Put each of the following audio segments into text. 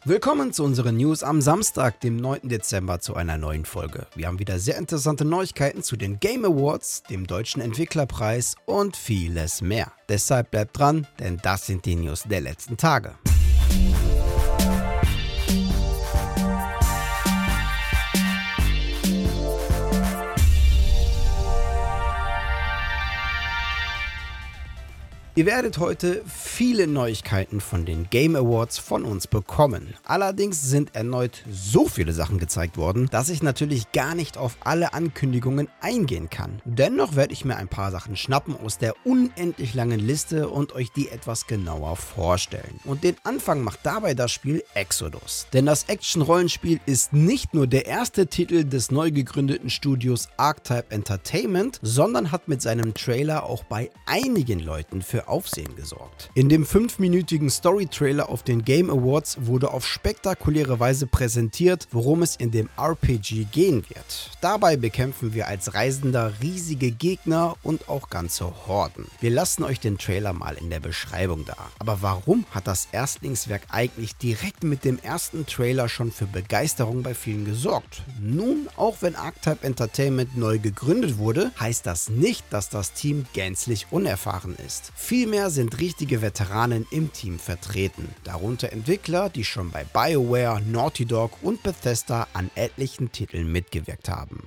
Willkommen zu unseren News am Samstag, dem 9. Dezember, zu einer neuen Folge. Wir haben wieder sehr interessante Neuigkeiten zu den Game Awards, dem Deutschen Entwicklerpreis und vieles mehr. Deshalb bleibt dran, denn das sind die News der letzten Tage. Ihr werdet heute viele Neuigkeiten von den Game Awards von uns bekommen. Allerdings sind erneut so viele Sachen gezeigt worden, dass ich natürlich gar nicht auf alle Ankündigungen eingehen kann. Dennoch werde ich mir ein paar Sachen schnappen aus der unendlich langen Liste und euch die etwas genauer vorstellen. Und den Anfang macht dabei das Spiel Exodus. Denn das Action-Rollenspiel ist nicht nur der erste Titel des neu gegründeten Studios Archetype Entertainment, sondern hat mit seinem Trailer auch bei einigen Leuten für Aufsehen gesorgt. In dem 5-minütigen Story-Trailer auf den Game Awards wurde auf spektakuläre Weise präsentiert, worum es in dem RPG gehen wird. Dabei bekämpfen wir als Reisender riesige Gegner und auch ganze Horden. Wir lassen euch den Trailer mal in der Beschreibung da. Aber warum hat das Erstlingswerk eigentlich direkt mit dem ersten Trailer schon für Begeisterung bei vielen gesorgt? Nun, auch wenn Archetype Entertainment neu gegründet wurde, heißt das nicht, dass das Team gänzlich unerfahren ist. Vielmehr sind richtige Veteranen im Team vertreten, darunter Entwickler, die schon bei BioWare, Naughty Dog und Bethesda an etlichen Titeln mitgewirkt haben.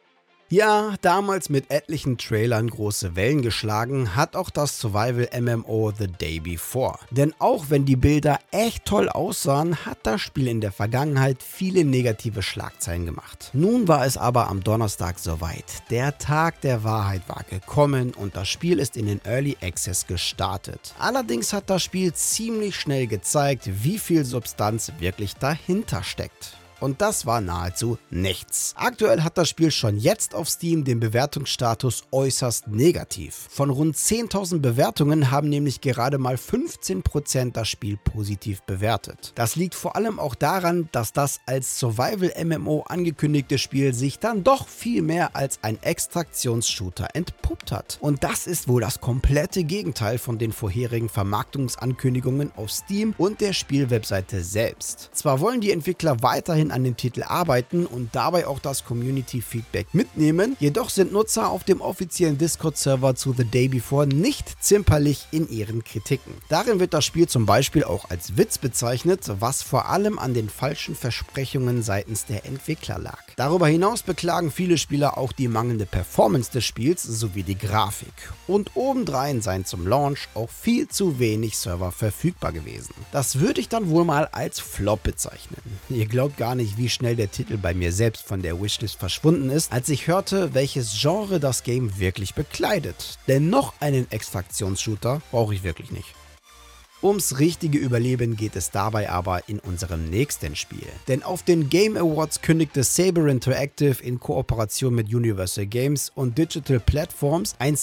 Ja, damals mit etlichen Trailern große Wellen geschlagen hat auch das Survival-MMO The Day Before. Denn auch wenn die Bilder echt toll aussahen, hat das Spiel in der Vergangenheit viele negative Schlagzeilen gemacht. Nun war es aber am Donnerstag soweit. Der Tag der Wahrheit war gekommen und das Spiel ist in den Early Access gestartet. Allerdings hat das Spiel ziemlich schnell gezeigt, wie viel Substanz wirklich dahinter steckt. Und das war nahezu nichts. Aktuell hat das Spiel schon jetzt auf Steam den Bewertungsstatus äußerst negativ. Von rund 10.000 Bewertungen haben nämlich gerade mal 15% das Spiel positiv bewertet. Das liegt vor allem auch daran, dass das als Survival-MMO angekündigte Spiel sich dann doch viel mehr als ein Extraktionsshooter entpuppt hat. Und das ist wohl das komplette Gegenteil von den vorherigen Vermarktungsankündigungen auf Steam und der Spielwebseite selbst. Zwar wollen die Entwickler weiterhin an dem Titel arbeiten und dabei auch das Community-Feedback mitnehmen, jedoch sind Nutzer auf dem offiziellen Discord-Server zu The Day Before nicht zimperlich in ihren Kritiken. Darin wird das Spiel zum Beispiel auch als Witz bezeichnet, was vor allem an den falschen Versprechungen seitens der Entwickler lag. Darüber hinaus beklagen viele Spieler auch die mangelnde Performance des Spiels sowie die Grafik. Und obendrein seien zum Launch auch viel zu wenig Server verfügbar gewesen. Das würde ich dann wohl mal als Flop bezeichnen. Ihr glaubt gar nicht, wie schnell der Titel bei mir selbst von der Wishlist verschwunden ist, als ich hörte, welches Genre das Game wirklich bekleidet. Denn noch einen Extraktionsshooter brauche ich wirklich nicht. Ums richtige Überleben geht es dabei aber in unserem nächsten Spiel. Denn auf den Game Awards kündigte Saber Interactive in Kooperation mit Universal Games und Digital Platforms ein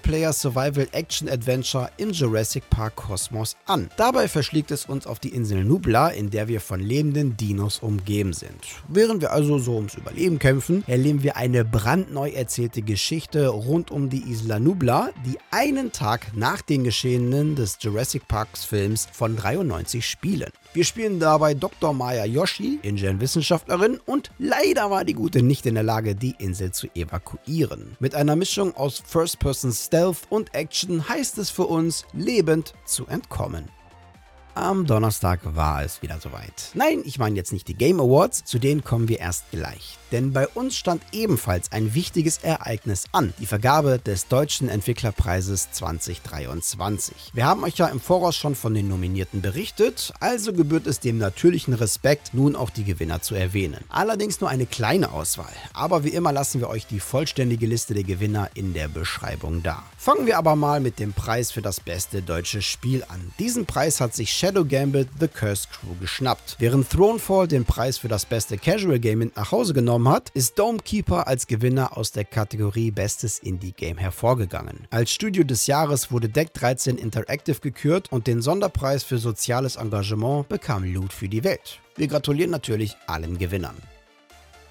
Singleplayer-Survival-Action-Adventure im Jurassic Park Kosmos an. Dabei verschlägt es uns auf die Insel Nublar, in der wir von lebenden Dinos umgeben sind. Während wir also so ums Überleben kämpfen, erleben wir eine brandneu erzählte Geschichte rund um die Isla Nublar, die einen Tag nach den Geschehenen des Jurassic Parks von 93 spielen. Wir spielen dabei Dr. Maya Yoshi, Ingenieur-Wissenschaftlerin, und leider war die Gute nicht in der Lage, die Insel zu evakuieren. Mit einer Mischung aus First-Person-Stealth und Action heißt es für uns, lebend zu entkommen. Am Donnerstag war es wieder soweit. Nein, ich meine jetzt nicht die Game Awards, zu denen kommen wir erst gleich. Denn bei uns stand ebenfalls ein wichtiges Ereignis an, die Vergabe des Deutschen Entwicklerpreises 2023. Wir haben euch ja im Voraus schon von den Nominierten berichtet, also gebührt es dem natürlichen Respekt, nun auch die Gewinner zu erwähnen. Allerdings nur eine kleine Auswahl, aber wie immer lassen wir euch die vollständige Liste der Gewinner in der Beschreibung da. Fangen wir aber mal mit dem Preis für das beste deutsche Spiel an. Diesen Preis hat sich Shadow Gambit The Cursed Crew geschnappt. Während Thronefall den Preis für das beste Casual Game mit nach Hause genommen hat, ist Domekeeper als Gewinner aus der Kategorie Bestes Indie-Game hervorgegangen. Als Studio des Jahres wurde Deck 13 Interactive gekürt und den Sonderpreis für soziales Engagement bekam Loot für die Welt. Wir gratulieren natürlich allen Gewinnern.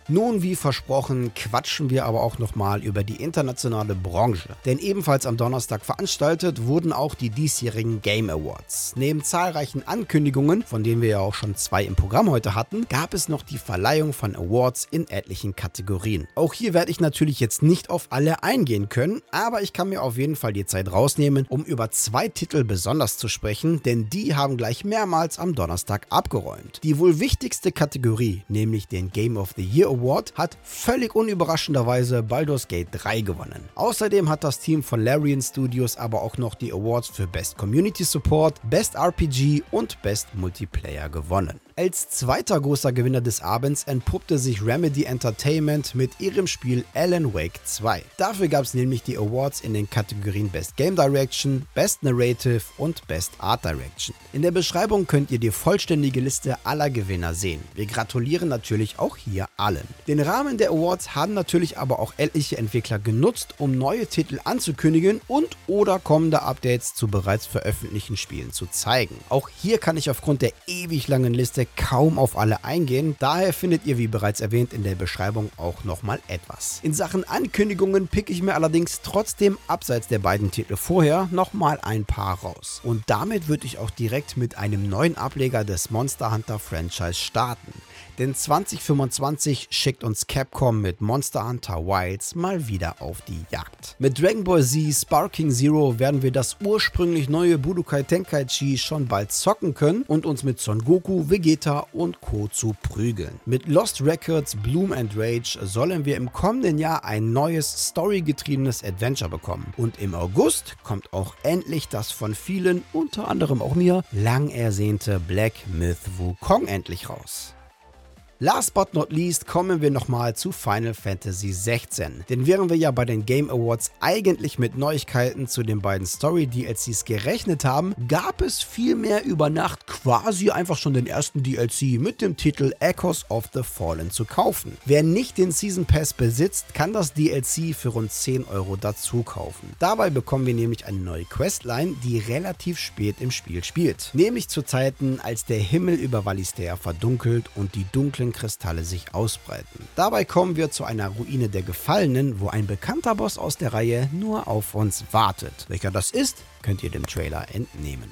Nun, wie versprochen, quatschen wir aber auch nochmal über die internationale Branche. Denn ebenfalls am Donnerstag veranstaltet wurden auch die diesjährigen Game Awards. Neben zahlreichen Ankündigungen, von denen wir ja auch schon 2 im Programm heute hatten, gab es noch die Verleihung von Awards in etlichen Kategorien. Auch hier werde ich natürlich jetzt nicht auf alle eingehen können, aber ich kann mir auf jeden Fall die Zeit rausnehmen, um über 2 Titel besonders zu sprechen, denn die haben gleich mehrmals am Donnerstag abgeräumt. Die wohl wichtigste Kategorie, nämlich den Game of the Year Award, hat völlig unüberraschenderweise Baldur's Gate 3 gewonnen. Außerdem hat das Team von Larian Studios aber auch noch die Awards für Best Community Support, Best RPG und Best Multiplayer gewonnen. Als zweiter großer Gewinner des Abends entpuppte sich Remedy Entertainment mit ihrem Spiel Alan Wake 2. Dafür gab es nämlich die Awards in den Kategorien Best Game Direction, Best Narrative und Best Art Direction. In der Beschreibung könnt ihr die vollständige Liste aller Gewinner sehen. Wir gratulieren natürlich auch hier allen. Den Rahmen der Awards haben natürlich aber auch etliche Entwickler genutzt, um neue Titel anzukündigen und oder kommende Updates zu bereits veröffentlichten Spielen zu zeigen. Auch hier kann ich aufgrund der ewig langen Liste kaum auf alle eingehen, daher findet ihr wie bereits erwähnt in der Beschreibung auch nochmal etwas. In Sachen Ankündigungen pick ich mir allerdings trotzdem abseits der beiden Titel vorher nochmal ein paar raus. Und damit würde ich auch direkt mit einem neuen Ableger des Monster Hunter Franchise starten. Denn 2025 schickt uns Capcom mit Monster Hunter Wilds mal wieder auf die Jagd. Mit Dragon Ball Z Sparking Zero werden wir das ursprünglich neue Budokai Tenkaichi schon bald zocken können und uns mit Son Goku, Vegeta und Co. zu prügeln. Mit Lost Records Bloom and Rage sollen wir im kommenden Jahr ein neues storygetriebenes Adventure bekommen. Und im August kommt auch endlich das von vielen, unter anderem auch mir, lang ersehnte Black Myth Wukong endlich raus. Last but not least kommen wir nochmal zu Final Fantasy 16. Denn während wir ja bei den Game Awards eigentlich mit Neuigkeiten zu den beiden Story-DLCs gerechnet haben, gab es vielmehr über Nacht quasi einfach schon den ersten DLC mit dem Titel Echoes of the Fallen zu kaufen. Wer nicht den Season Pass besitzt, kann das DLC für rund 10 € dazu kaufen. Dabei bekommen wir nämlich eine neue Questline, die relativ spät im Spiel spielt. Nämlich zu Zeiten, als der Himmel über Valisthea verdunkelt und die dunklen Kristalle sich ausbreiten. Dabei kommen wir zu einer Ruine der Gefallenen, wo ein bekannter Boss aus der Reihe nur auf uns wartet. Welcher das ist, könnt ihr dem Trailer entnehmen.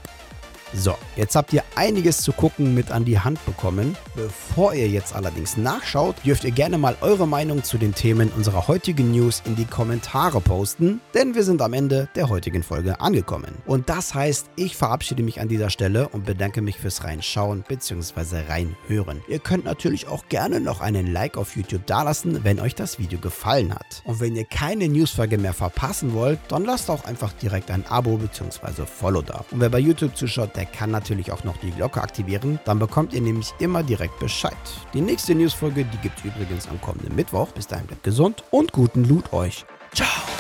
So, jetzt habt ihr einiges zu gucken mit an die Hand bekommen. Bevor ihr jetzt allerdings nachschaut, dürft ihr gerne mal eure Meinung zu den Themen unserer heutigen News in die Kommentare posten, denn wir sind am Ende der heutigen Folge angekommen. Und das heißt, ich verabschiede mich an dieser Stelle und bedanke mich fürs Reinschauen bzw. Reinhören. Ihr könnt natürlich auch gerne noch einen Like auf YouTube dalassen, wenn euch das Video gefallen hat. Und wenn ihr keine Newsfolge mehr verpassen wollt, dann lasst auch einfach direkt ein Abo bzw. Follow da. Und wer bei YouTube zuschaut, der kann natürlich auch noch die Glocke aktivieren, dann bekommt ihr nämlich immer direkt Bescheid. Die nächste Newsfolge, die gibt es übrigens am kommenden Mittwoch. Bis dahin bleibt gesund und guten Loot euch. Ciao!